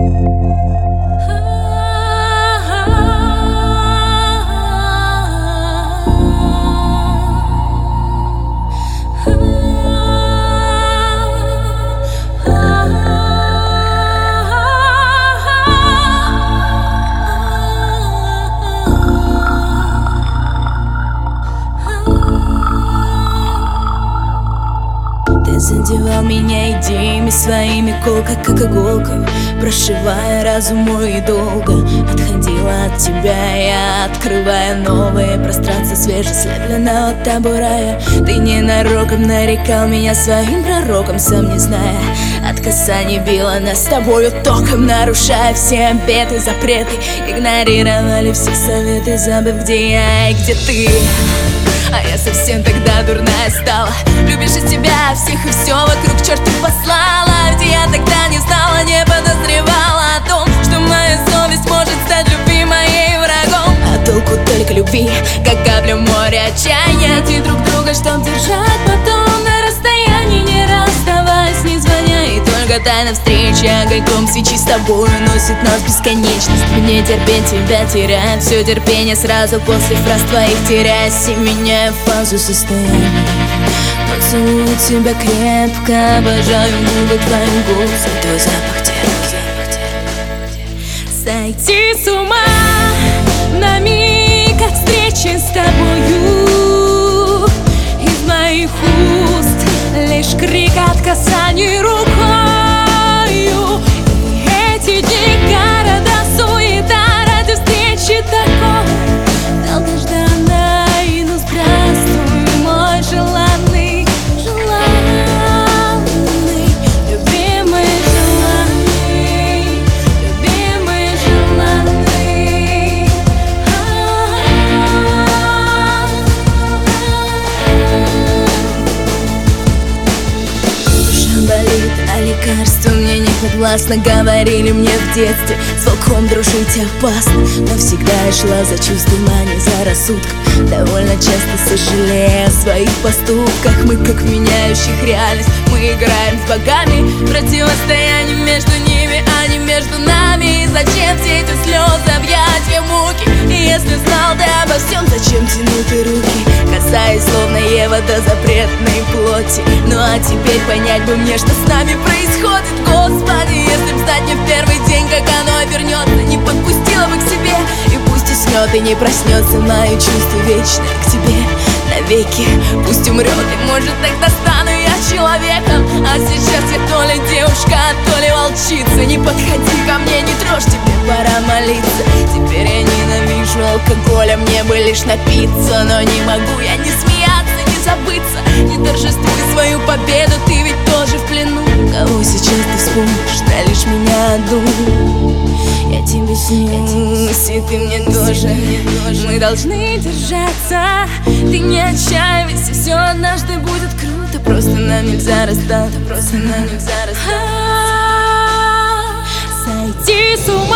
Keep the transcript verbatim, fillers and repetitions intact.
Задевал меня идеями своими, колко как иголка, прошивая разум мой долго. Отходила от тебя я, открывая новые пространства свежеслепленного табора. Ты ненароком нарекал меня своим пророком, сам не зная. От касаний била нас с тобою током, нарушая все обеты, запреты. Игнорировали все советы, забыв, где я и где ты. А я совсем тогда дурная стала. Любишь из тебя всех и все вокруг черту послала. Ведь я тогда не знала, не подозревала о том, что моя совесть может стать любимой врагом. А толку только любви, как капля в море отчаяния. Найти друг друга, чтоб держать потом на расстоянии, не расставаясь, не звоня. И только тайна встречи огоньком свечи с тобой уносит нас в бесконечность. Мне терпеть тебя терять, все терпение сразу после фраз твоих теряясь, и меняя фазу состояния. Поцелую тебя крепко, обожаю губы твоим голосом, твой запах терпкий. Сойти с ума на миг от встречи с тобою. Из моих уст лишь крик от касаний рукою. И эти дни города суета ради встречи такой долгожданной. Ну здравствуй, мой желанный, желанный, любимый, желанный, любимый, желанный. Душа болит, а лекарство мне не подвластно. Говорили мне в детстве, с волком дружить опасно. Но всегда я шла за чувством, а не за рассудком. Довольно часто сожалея о своих поступках. Мы как в меняющих реальность, мы играем с богами. Противостояние между ними, а не между нами. И зачем все эти слезы, объятия, муки? И если знал ты обо всем, зачем тянуть ты руки? Касаясь словно Ева до запретной плоти. Ну а теперь понять бы мне, что с нами происходит. Господи, если б знать не в первый день, как оно вернется, не подпустила бы к себе. И пусть уснет и не проснется мое чувство вечное к тебе навеки. Пусть умрет, и может тогда стану я человеком. А сейчас я то ли девушка, то ли волчица. Не подходи ко мне, не трожь, тебе пора молиться. Теперь я ненавижу алкоголь, а мне бы лишь напиться. Но не могу я не смеяться, не забыться. Не торжествуй свою победу, ты ведь тоже в плену. Кого сейчас ты вспомнишь, да лишь меня одну. Я тебе снюсь, и ты мне тоже. Мы должны держаться, ты не отчаивайся. Все однажды будет круто, просто нам нельзя расстаться. Просто нам нельзя расстаться. Сойти с ума